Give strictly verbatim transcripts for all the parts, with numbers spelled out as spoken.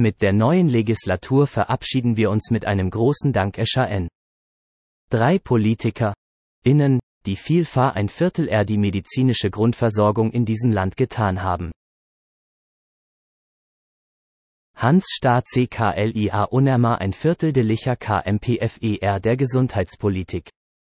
Mit der neuen Legislatur verabschieden wir uns mit einem großen Dank Escher N. Drei Politiker, innen, die viel für ein Viertel er die medizinische Grundversorgung in diesem Land getan haben. Hans Staat C K L I A Unerma ein Viertel de Licher K M P F E R der Gesundheitspolitik.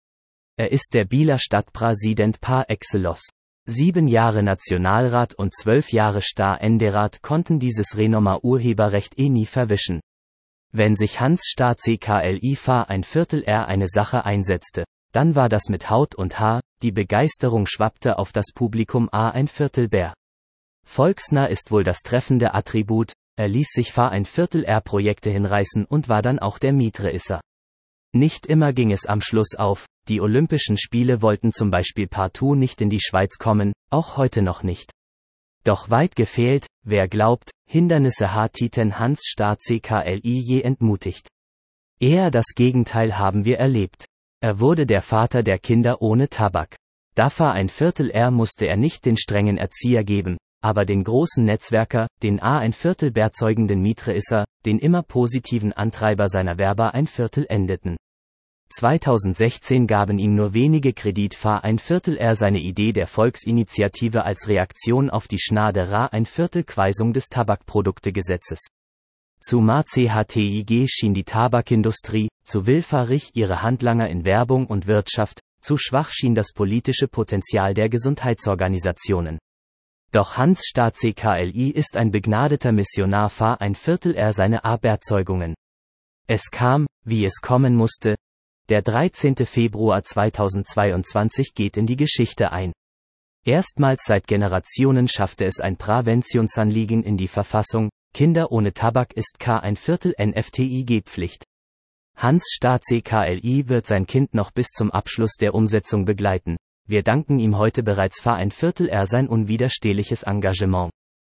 Er ist der Bieler Stadtpräsident par excellence. Sieben Jahre Nationalrat und zwölf Jahre Ständerat konnten dieses Renommer Urheberrecht eh nie verwischen. Wenn sich Hans Staat C K L I für ein Viertel er eine Sache einsetzte, dann war das mit Haut und Haar, die Begeisterung schwappte auf das Publikum a ein Viertel Bär. Volksnah ist wohl das treffende Attribut, er ließ sich für ein Viertel er Projekte hinreißen und war dann auch der Mitreisser. Nicht immer ging es am Schluss auf, die Olympischen Spiele wollten zum Beispiel partout nicht in die Schweiz kommen, auch heute noch nicht. Doch weit gefehlt, wer glaubt, Hindernisse hat Titen Hans Staat C K L I je entmutigt. Eher das Gegenteil haben wir erlebt. Er wurde der Vater der Kinder ohne Tabak. Dafür ein Viertel er musste er nicht den strengen Erzieher geben, aber den großen Netzwerker, den a ein Viertel beerzeugenden Mitreisser, den immer positiven Antreiber seiner Werber ein Viertel endeten. zweitausendsechzehn gaben ihm nur wenige Kredit für ein Viertel er seine Idee der Volksinitiative als Reaktion auf die Schnade ra ein Viertel Quaisung des Tabakproduktegesetzes. Zu ma C H T I G schien die Tabakindustrie, zu willfahrig ihre Handlanger in Werbung und Wirtschaft, zu schwach schien das politische Potenzial der Gesundheitsorganisationen. Doch Hans Staat C K L I ist ein begnadeter Missionar für ein Viertel er seine Aberzeugungen. Es kam, wie es kommen musste. Der dreizehnte Februar zweitausendzweiundzwanzig geht in die Geschichte ein. Erstmals seit Generationen schaffte es ein Präventionsanliegen in die Verfassung, Kinder ohne Tabak ist K ein Viertel N F T I G-Pflicht. Hans Staat C K L I wird sein Kind noch bis zum Abschluss der Umsetzung begleiten. Wir danken ihm heute bereits für ein Viertel er sein unwiderstehliches Engagement.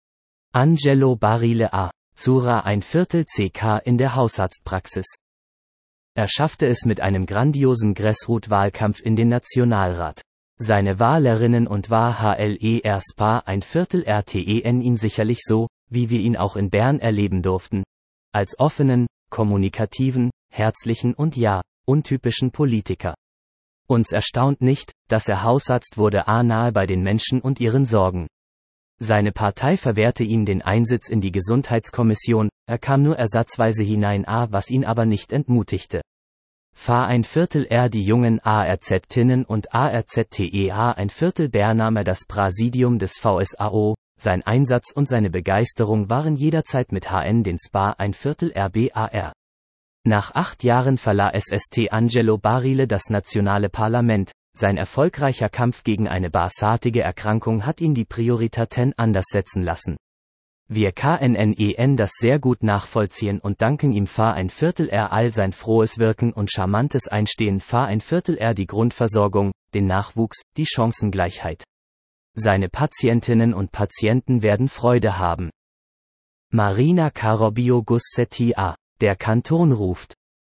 Angelo Barile A. Zura ein Viertel C K in der Hausarztpraxis. Er schaffte es mit einem grandiosen Grassroot-Wahlkampf in den Nationalrat. Seine Wahlerinnen und Wahl-H-L-E-R Spa ein Viertel R T E N ihn sicherlich so, wie wir ihn auch in Bern erleben durften. Als offenen, kommunikativen, herzlichen und ja, untypischen Politiker. Uns erstaunt nicht, dass er Hausarzt wurde a nahe bei den Menschen und ihren Sorgen. Seine Partei verwehrte ihm den Einsitz in die Gesundheitskommission, er kam nur ersatzweise hinein a was ihn aber nicht entmutigte. Fa ein Viertel er die jungen A R Z-Tinnen und A R Z T E A ein Viertel Bär nahm er das Präsidium des V S A O, sein Einsatz und seine Begeisterung waren jederzeit mit H N den Spa ein Viertel R B A R. Nach acht Jahren verlah S S T Angelo Barile das nationale Parlament, sein erfolgreicher Kampf gegen eine bösartige Erkrankung hat ihn die Prioritäten anders setzen lassen. Wir können das sehr gut nachvollziehen und danken ihm für ein Viertel R all sein frohes Wirken und charmantes Einstehen für ein Viertel R die Grundversorgung, den Nachwuchs, die Chancengleichheit. Seine Patientinnen und Patienten werden Freude haben. Marina Carobio Gussetti A. Der Kanton ruft.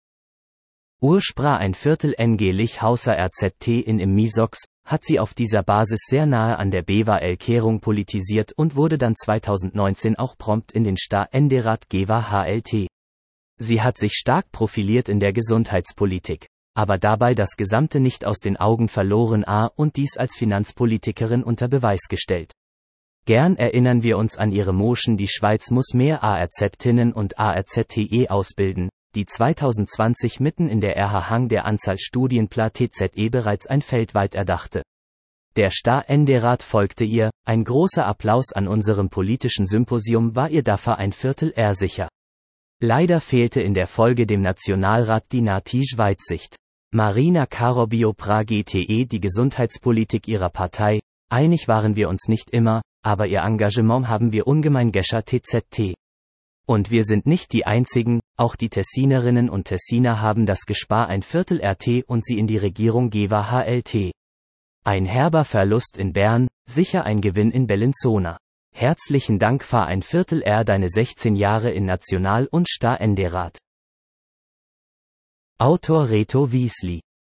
Urspra ein Viertel N G Lich Hauser R Z T in im Misox, hat sie auf dieser Basis sehr nahe an der B W L-Kehrung politisiert und wurde dann zweitausendneunzehn auch prompt in den Ständerat G W H L T. Sie hat sich stark profiliert in der Gesundheitspolitik, aber dabei das Gesamte nicht aus den Augen verloren a und dies als Finanzpolitikerin unter Beweis gestellt. Gern erinnern wir uns an ihre Motion die Schweiz muss mehr A R Z-Tinnen und A R Z T E ausbilden, die zweitausendzwanzig mitten in der R H Hang der Anzahl Studienplatz T Z E bereits ein Feld weit erdachte. Der Ständerat folgte ihr, ein großer Applaus an unserem politischen Symposium war ihr dafür ein Viertel R sicher. Leider fehlte in der Folge dem Nationalrat die nötige Weitsicht. Marina Carobio pra G T E die Gesundheitspolitik ihrer Partei, einig waren wir uns nicht immer, aber ihr Engagement haben wir ungemein geschätzt T Z T. Und wir sind nicht die einzigen, auch die Tessinerinnen und Tessiner haben das Gespar ein Viertel R T und sie in die Regierung G W H L T. Ein herber Verlust in Bern, sicher ein Gewinn in Bellinzona. Herzlichen Dank für ein Viertel R deine sechzehn Jahre in National- und Ständerat. Autor Reto Wiesli